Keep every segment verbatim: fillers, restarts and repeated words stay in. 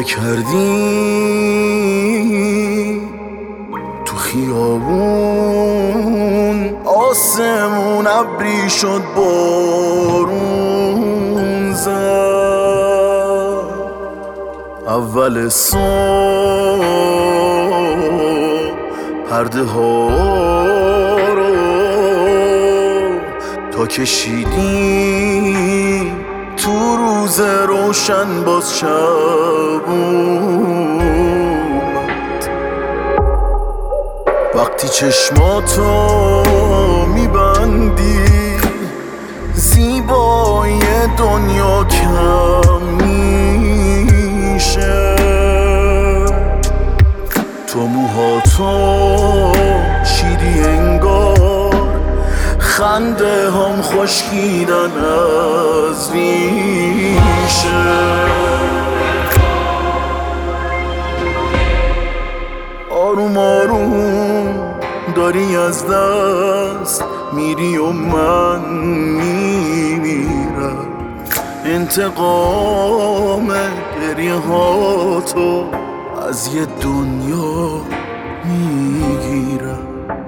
کردی تو خیابون، آسمون ابری شد بارون زد. اول صبح پرده ها رو تا کشیدی تو روز روشن، باز شب اومد. وقتی چشماتو میبندی زیبایی دنیا کم میشه. تو موهاتو چیدی انگار خنده هم خشکیدن از ریشه. آروم آروم داری از دست میری و من میمیرم. انتقام گریه هاتو از یه دنیا میگیرم.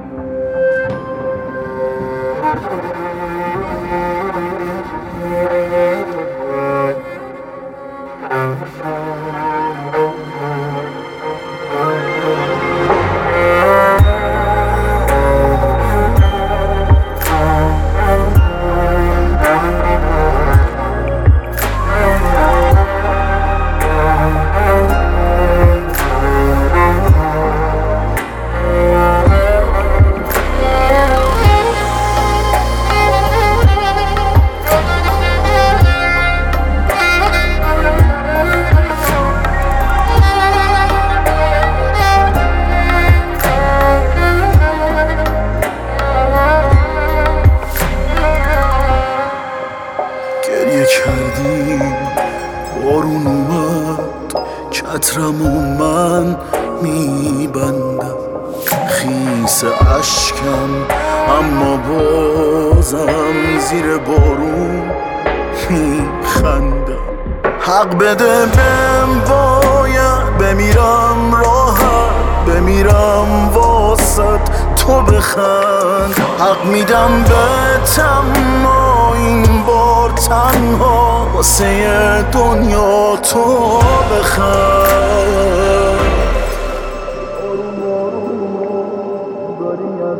کردی بارون اومد، چترمو من میبندم. خیس اشکم اما بازم زیر بارون میخندم. حق بده بهم، باید بمیرم راحت، بمیرم واسط تو بخند. حق میدم بهتم این بار تنها واسه دنیا تو بخند. آروم آروم داری از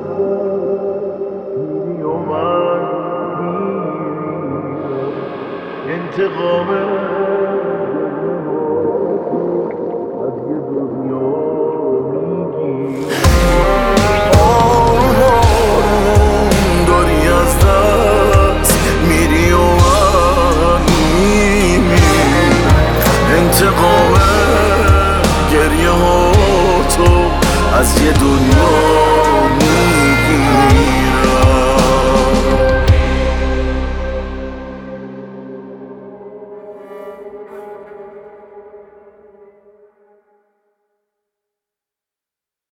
میری و من میرم. انتقام